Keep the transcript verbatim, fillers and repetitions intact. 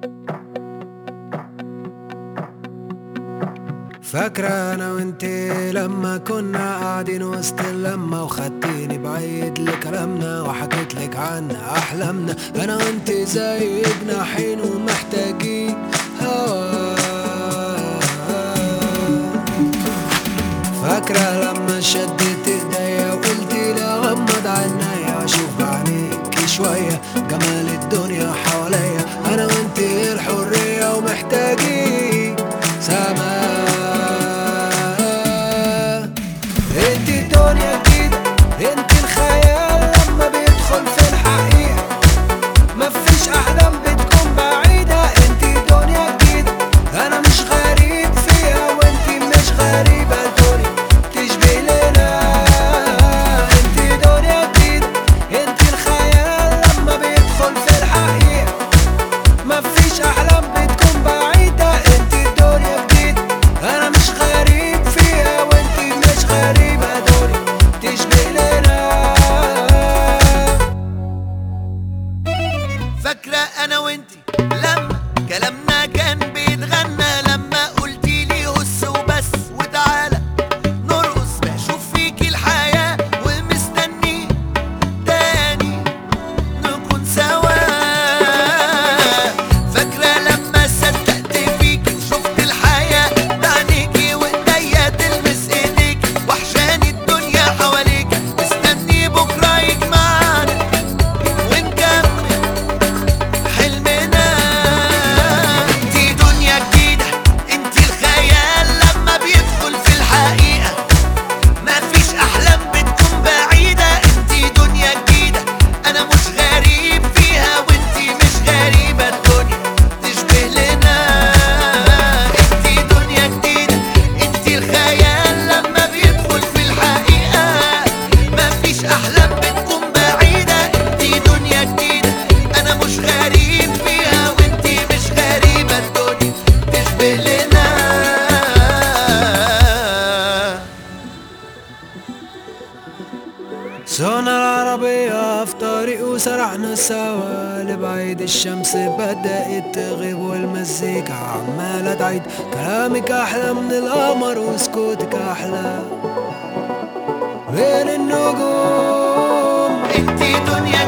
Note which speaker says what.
Speaker 1: فاكرة أنا وإنتي لما كنا قاعدين وسط اللمة، وخدتيني بعيد لكلامنا وحكيتلك عن أحلامنا. أنا وإنتي زي جناحين ومحتاجين هوا. فاكرة لما شدت ايديا وقلتيلي أغمض عينيا وأشوف بعينيكي شوية جمال الدنيا حواليا. أنا وإنتي الحرية ومحتاجين سما. انتي الدنيا جديدة، انتي الخيال لما بيدخل في الحقيقة. مفيش أحلام بتكون بعيدة. انتي دنيا جديدة أنا مش غريب فيها وانتي مش غريبة. الدنيا تشبه لنا. انتي دنيا جديدة، انتي الخيال لما بيدخل في الحقيقة. مفيش أحلام بتكون بعيدة. انتي دنيا جديدة أنا مش غريب فيها وانتي مش غريبة.
Speaker 2: فاكرة أنا وإنتي لما كلامنا كان بيتغنى، لما قلتيلي هس وبس وتعالى نرقص. بشوف فيكي الحياة ومستني تاني نكون سوا. فاكرة لما صدقت فيكي وشفت الحياة بعينيكي وإيديا تلمس إيديكي. وحشاني الدنيا حواليكي، مستني بكرة يجمعنا ونكمل حلمنا. انتي دنيا جديدة، انتي الخيال لما بيدخل في الحقيقة. مفيش أحلام بتكون بعيدة. انتي دنيا جديدة أنا مش غريب فيها وانتي مش غريبة. الدنيا تشبه لنا. انتي دنيا جديدة، انتي الخيال لما بيدخل في الحقيقة. مفيش أحلام بتكون بعيدة. انتي دنيا جديدة أنا مش غريب فيها وانتي مش غريبة. الدنيا تشبه لنا.
Speaker 1: سوقنا العربية في طريق وسرحنا سوا لبعيد. الشمس بدأت تغيب والمزيكا عمالة تعيد. كلامك أحلى من القمر وسكوتك أحلى بين النجوم.
Speaker 2: انتي دنيا